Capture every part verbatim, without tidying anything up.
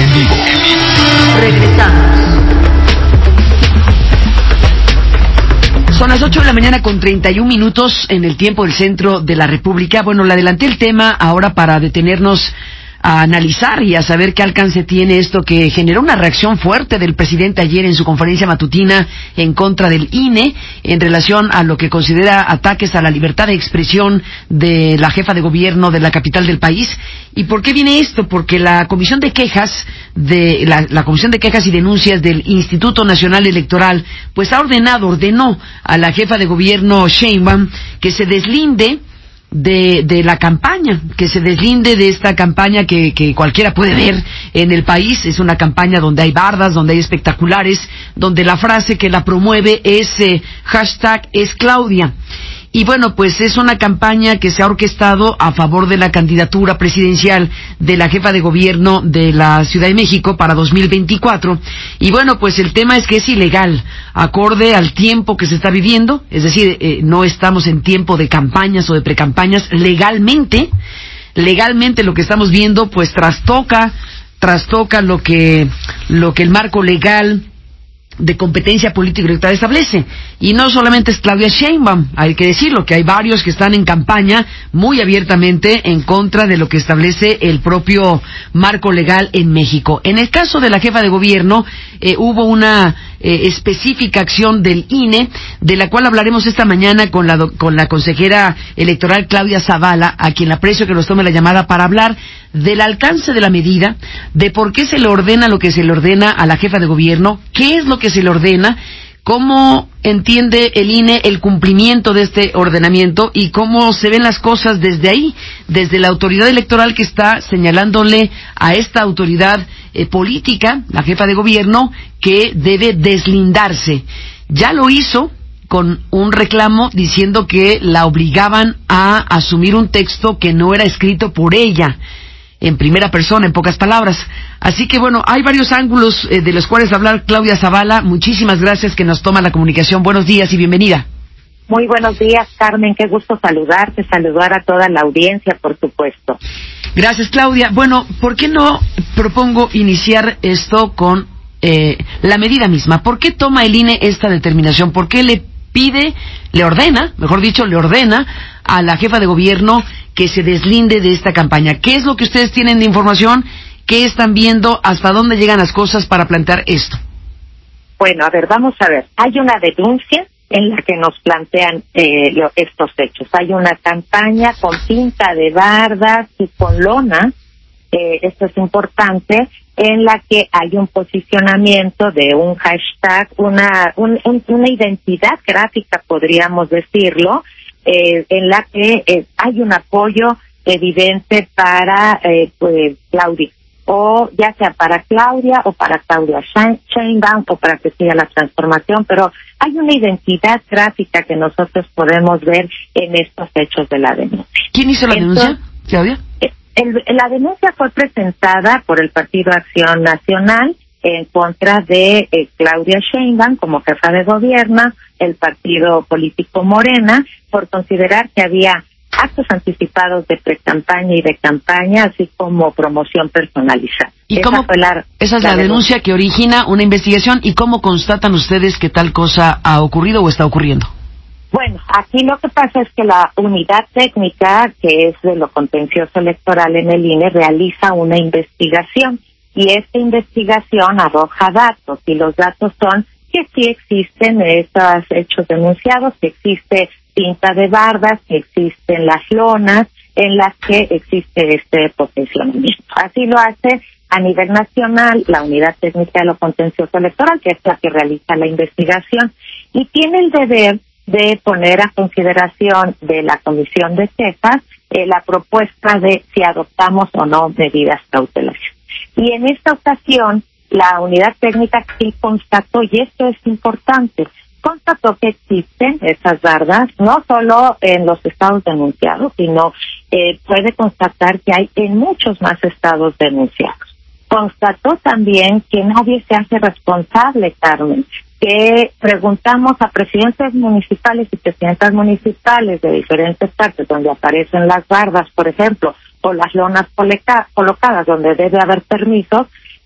En vivo. Regresamos. Son las ocho de la mañana con treinta y un minutos en el tiempo del centro de la República. Bueno, le adelanté el tema ahora para detenernos a analizar y a saber qué alcance tiene esto que generó una reacción fuerte del presidente ayer en su conferencia matutina en contra del I N E en relación a lo que considera ataques a la libertad de expresión de la jefa de gobierno de la capital del país. ¿Y por qué viene esto? Porque la Comisión de Quejas de la, la Comisión de Quejas y Denuncias del Instituto Nacional Electoral pues ha ordenado, ordenó a la jefa de gobierno Sheinbaum que se deslinde de, de la campaña, que se deslinde de esta campaña que, que cualquiera puede ver en el país. Es una campaña donde hay bardas, donde hay espectaculares, donde la frase que la promueve es eh, hashtag es Claudia. Y bueno, pues es una campaña que se ha orquestado a favor de la candidatura presidencial de la jefa de gobierno de la Ciudad de México para dos mil veinticuatro. Y bueno, pues el tema es que es ilegal, acorde al tiempo que se está viviendo, es decir, eh, no estamos en tiempo de campañas o de precampañas. Legalmente, legalmente lo que estamos viendo pues trastoca, trastoca lo que, lo que el marco legal de competencia política electoral establece. Y no solamente es Claudia Sheinbaum, hay que decirlo, que hay varios que están en campaña muy abiertamente en contra de lo que establece el propio marco legal en México. En el caso de la jefa de gobierno, eh, hubo una eh, específica acción del I N E, de la cual hablaremos esta mañana con la, con la consejera electoral Claudia Zavala, a quien le aprecio que nos tome la llamada para hablar del alcance de la medida, de por qué se le ordena lo que se le ordena a la jefa de gobierno, qué es lo que se le ordena, cómo entiende el I N E el cumplimiento de este ordenamiento y cómo se ven las cosas desde ahí, desde la autoridad electoral que está señalándole a esta autoridad eh, política, la jefa de gobierno, que debe deslindarse. Ya lo hizo con un reclamo diciendo que la obligaban a asumir un texto que no era escrito por ella, en primera persona, en pocas palabras. Así que bueno, hay varios ángulos eh, de los cuales hablar. Claudia Zavala, muchísimas gracias que nos toma la comunicación. Buenos días y bienvenida. Muy buenos días, Carmen, qué gusto saludarte, saludar a toda la audiencia, por supuesto. Gracias, Claudia. Bueno, ¿por qué no propongo iniciar esto con eh, la medida misma? ¿Por qué toma el I N E esta determinación? ¿Por qué le pide, le ordena, mejor dicho, le ordena a la jefa de gobierno que se deslinde de esta campaña? ¿Qué es lo que ustedes tienen de información? ¿Qué están viendo? ¿Hasta dónde llegan las cosas para plantear esto? Bueno, a ver, vamos a ver. Hay una denuncia en la que nos plantean eh, lo, estos hechos. Hay una campaña con pinta de bardas y con lona, eh, esto es importante, en la que hay un posicionamiento de un hashtag, una, un, un, una identidad gráfica, podríamos decirlo, Eh, en la que eh, hay un apoyo evidente para eh, pues, Claudia, o ya sea para Claudia o para Claudia Sheinbaum o para que siga la transformación, pero hay una identidad gráfica que nosotros podemos ver en estos hechos de la denuncia. ¿Quién hizo la Entonces, denuncia, Claudia? El, la denuncia fue presentada por el Partido Acción Nacional en contra de eh, Claudia Sheinbaum como jefa de gobierno, el partido político Morena, por considerar que había actos anticipados de pre-campaña y de campaña, así como promoción personalizada. ¿Y esa cómo, fue la, esa es la, la denuncia, denuncia que origina una investigación? ¿Y cómo constatan ustedes que tal cosa ha ocurrido o está ocurriendo? Bueno, aquí lo que pasa es que la unidad técnica, que es de lo contencioso electoral en el I N E, realiza una investigación. Y esta investigación arroja datos, y los datos son que sí existen estos hechos denunciados, que existe pinta de bardas, que existen las lonas en las que existe este posicionamiento. Así lo hace a nivel nacional la Unidad Técnica de lo Contencioso Electoral, que es la que realiza la investigación, y tiene el deber de poner a consideración de la Comisión de Quejas eh, la propuesta de si adoptamos o no medidas cautelares. Y en esta ocasión, la unidad técnica sí constató, y esto es importante, constató que existen esas bardas, no solo en los estados denunciados, sino eh, puede constatar que hay en muchos más estados denunciados. Constató también que nadie se hace responsable, Carmen, que preguntamos a presidentes municipales y presidentas municipales de diferentes partes donde aparecen las bardas, por ejemplo, o las lonas colocadas donde debe haber permisos,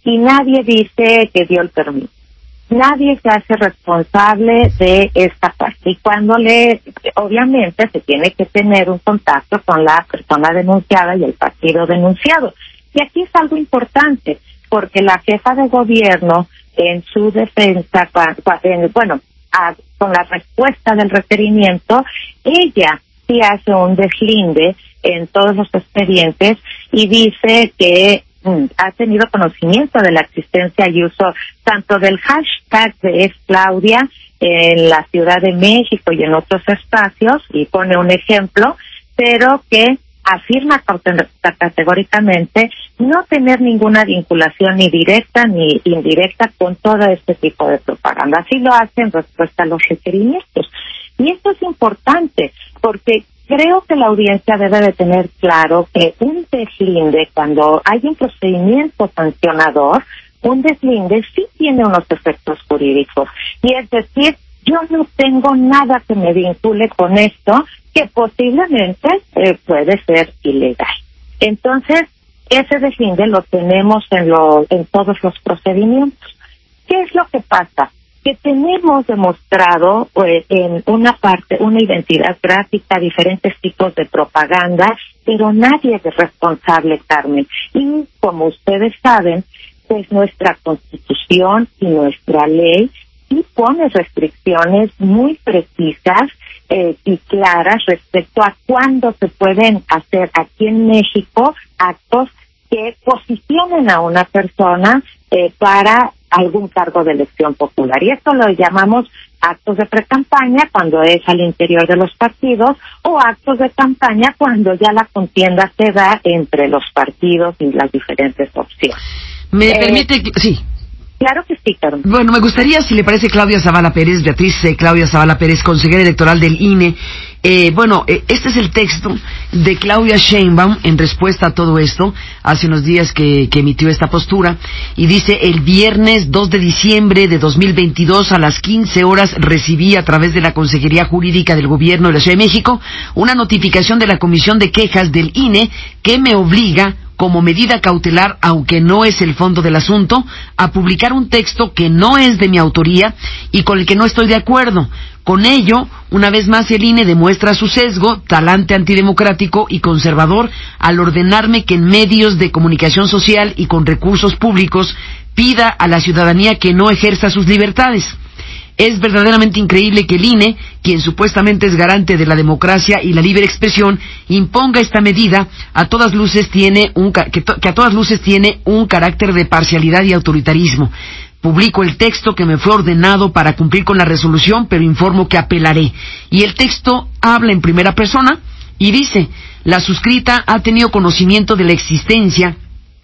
y nadie dice que dio el permiso. Nadie se hace responsable de esta parte. Y cuando le, obviamente se tiene que tener un contacto con la persona denunciada y el partido denunciado. Y aquí es algo importante, porque la jefa de gobierno, en su defensa, bueno, a, con la respuesta del requerimiento, ella sí hace un deslinde en todos los expedientes y dice que ha tenido conocimiento de la existencia y uso tanto del hashtag de Es Claudia en la Ciudad de México y en otros espacios, y pone un ejemplo, pero que afirma categóricamente no tener ninguna vinculación ni directa ni indirecta con todo este tipo de propaganda. Así lo hace en respuesta a los requerimientos. Y esto es importante porque creo que la audiencia debe de tener claro que un deslinde, cuando hay un procedimiento sancionador, un deslinde sí tiene unos efectos jurídicos. Y es decir, yo no tengo nada que me vincule con esto, que posiblemente eh, puede ser ilegal. Entonces, ese deslinde lo tenemos en, lo, en todos los procedimientos. ¿Qué es lo que pasa? Que tenemos demostrado pues, en una parte, una identidad gráfica, diferentes tipos de propaganda, pero nadie es responsable, Carmen. Y como ustedes saben, pues nuestra Constitución y nuestra ley sí pone restricciones muy precisas eh, y claras respecto a cuándo se pueden hacer aquí en México actos que posicionen a una persona eh, para algún cargo de elección popular. Y esto lo llamamos actos de precampaña cuando es al interior de los partidos, o actos de campaña cuando ya la contienda se da entre los partidos y las diferentes opciones. ¿Me eh, permite? Sí. Claro que sí, Carmen. Bueno, me gustaría, si le parece, Claudia Zavala Pérez, Beatriz eh, Claudia Zavala Pérez, consejera electoral del I N E. Eh, bueno, eh, este es el texto de Claudia Sheinbaum en respuesta a todo esto, hace unos días que, que emitió esta postura, y dice: el viernes dos de diciembre de dos mil veintidós a las quince horas recibí a través de la Consejería Jurídica del Gobierno de la Ciudad de México una notificación de la Comisión de Quejas del I N E que me obliga, como medida cautelar, aunque no es el fondo del asunto, a publicar un texto que no es de mi autoría y con el que no estoy de acuerdo. Con ello, una vez más el I N E demuestra su sesgo, talante antidemocrático y conservador al ordenarme que en medios de comunicación social y con recursos públicos pida a la ciudadanía que no ejerza sus libertades. Es verdaderamente increíble que el I N E, quien supuestamente es garante de la democracia y la libre expresión, imponga esta medida. A todas luces tiene un que, to, que a todas luces tiene un carácter de parcialidad y autoritarismo. Publico el texto que me fue ordenado para cumplir con la resolución, pero informo que apelaré. Y el texto habla en primera persona y dice: la suscrita ha tenido conocimiento de la existencia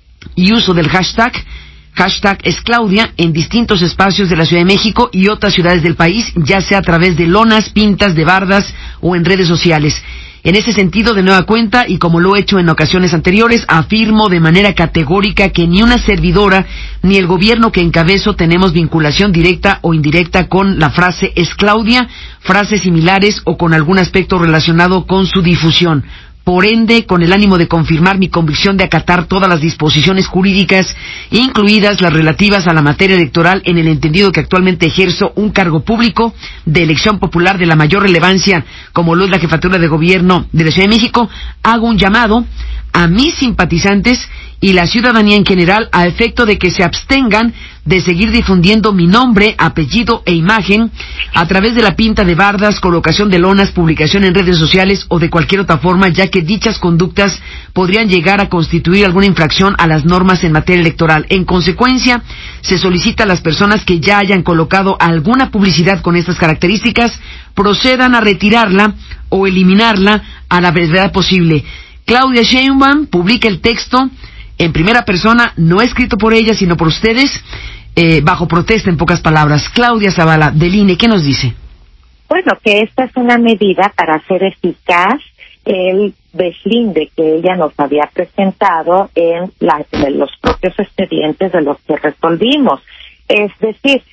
y uso del hashtag Hashtag Es Claudia en distintos espacios de la Ciudad de México y otras ciudades del país, ya sea a través de lonas, pintas, de bardas o en redes sociales. En ese sentido, de nueva cuenta, y como lo he hecho en ocasiones anteriores, afirmo de manera categórica que ni una servidora ni el gobierno que encabezo tenemos vinculación directa o indirecta con la frase Es Claudia, frases similares o con algún aspecto relacionado con su difusión. Por ende, con el ánimo de confirmar mi convicción de acatar todas las disposiciones jurídicas, incluidas las relativas a la materia electoral, en el entendido que actualmente ejerzo un cargo público de elección popular de la mayor relevancia, como lo es la jefatura de gobierno de la Ciudad de México, hago un llamado a mis simpatizantes y la ciudadanía en general a efecto de que se abstengan de seguir difundiendo mi nombre, apellido e imagen a través de la pinta de bardas, colocación de lonas, publicación en redes sociales o de cualquier otra forma, ya que dichas conductas podrían llegar a constituir alguna infracción a las normas en materia electoral. En consecuencia, se solicita a las personas que ya hayan colocado alguna publicidad con estas características procedan a retirarla o eliminarla a la brevedad posible. Claudia Sheinbaum publica el texto en primera persona, no escrito por ella, sino por ustedes, eh, bajo protesta, en pocas palabras. Claudia Zavala, del I N E, ¿qué nos dice? Bueno, que esta es una medida para hacer eficaz el deslinde que ella nos había presentado en, la, en los propios expedientes de los que resolvimos. Es decir,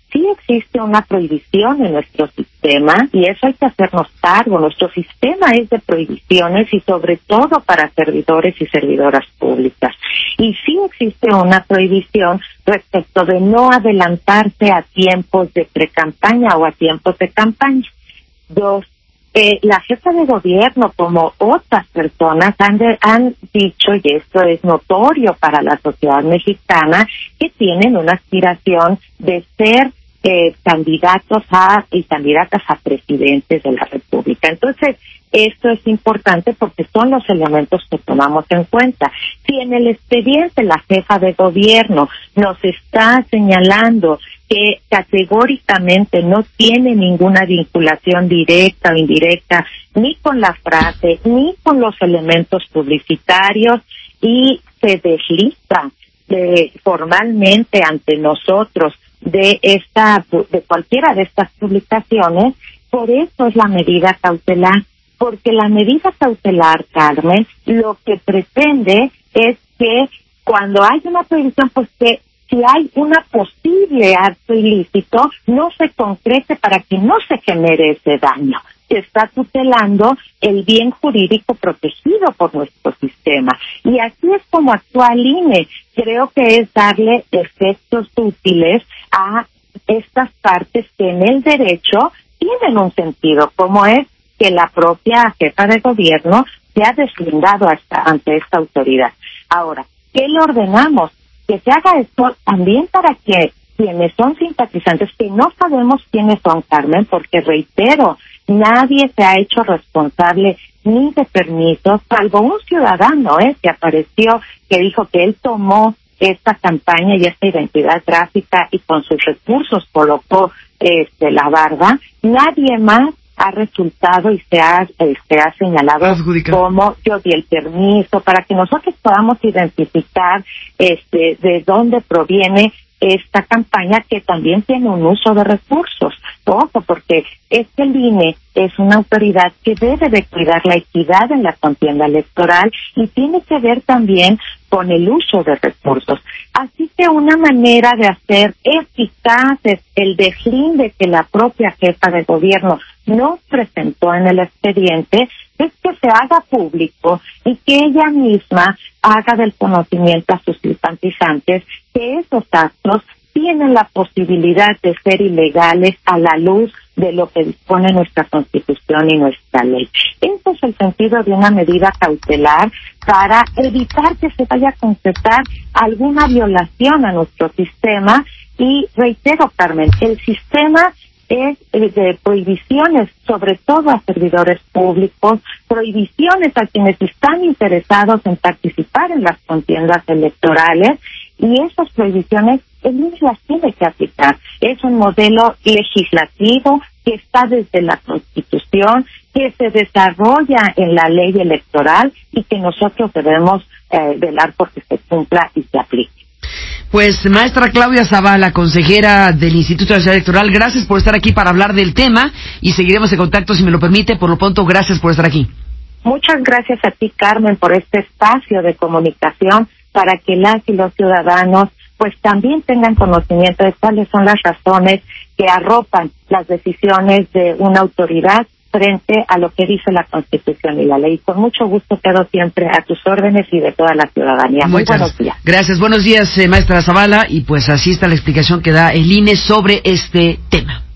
sí existe una prohibición en nuestro sistema y eso hay que hacernos cargo. Nuestro sistema es de prohibiciones y sobre todo para servidores y servidoras públicas. Y sí existe una prohibición respecto de no adelantarse a tiempos de precampaña o a tiempos de campaña. Dos, eh, la jefa de gobierno, como otras personas, han, de, han dicho, y esto es notorio para la sociedad mexicana, que tienen una aspiración de ser Eh, candidatos a y candidatas a presidentes de la República. Entonces, esto es importante porque son los elementos que tomamos en cuenta. Si en el expediente la jefa de gobierno nos está señalando que categóricamente no tiene ninguna vinculación directa o indirecta ni con la frase ni con los elementos publicitarios y se desliza de, formalmente ante nosotros de esta de cualquiera de estas publicaciones, por eso es la medida cautelar, porque la medida cautelar, Carmen, lo que pretende es que cuando hay una prohibición, pues que si hay una posible acto ilícito, no se concrete para que no se genere ese daño. Se está tutelando el bien jurídico protegido por nuestro sistema. Y así es como actúa el I N E. Creo que es darle efectos útiles a estas partes que en el derecho tienen un sentido, como es que la propia jefa de gobierno se ha deslindado hasta ante esta autoridad. Ahora, ¿qué le ordenamos? Que se haga esto también para que quienes son simpatizantes, que no sabemos quiénes son, Carmen, porque reitero, nadie se ha hecho responsable ni de permisos, salvo un ciudadano eh, que apareció, que dijo que él tomó esta campaña y esta identidad gráfica y con sus recursos colocó este, la barda. Nadie más ha resultado y se ha, eh, se ha señalado como yo di el permiso para que nosotros podamos identificar este de dónde proviene esta campaña, que también tiene un uso de recursos. Ojo, porque es que el I N E es una autoridad que debe de cuidar la equidad en la contienda electoral y tiene que ver también con el uso de recursos. Así que una manera de hacer eficaz el deslinde que la propia jefa de gobierno nos presentó en el expediente es que se haga público y que ella misma haga del conocimiento a sus simpatizantes que esos actos tienen la posibilidad de ser ilegales a la luz de lo que dispone nuestra Constitución y nuestra ley. Ese es el sentido de una medida cautelar para evitar que se vaya a concretar alguna violación a nuestro sistema. Y reitero, Carmen, el sistema es de prohibiciones, sobre todo a servidores públicos, prohibiciones a quienes están interesados en participar en las contiendas electorales, y esas prohibiciones el I N E las tiene que aplicar. Es un modelo legislativo que está desde la Constitución, que se desarrolla en la ley electoral y que nosotros debemos eh, velar porque se cumpla y se aplique. Pues, maestra Claudia Zavala, consejera del Instituto Nacional Electoral, gracias por estar aquí para hablar del tema y seguiremos en contacto si me lo permite. Por lo pronto, gracias por estar aquí. Muchas gracias a ti, Carmen, por este espacio de comunicación para que las y los ciudadanos pues también tengan conocimiento de cuáles son las razones que arropan las decisiones de una autoridad frente a lo que dice la Constitución y la ley. Con mucho gusto quedo siempre a tus órdenes y de toda la ciudadanía. Muy Muchas buenos días. Gracias, buenos días, eh, maestra Zavala, y pues así está la explicación que da el I N E sobre este tema.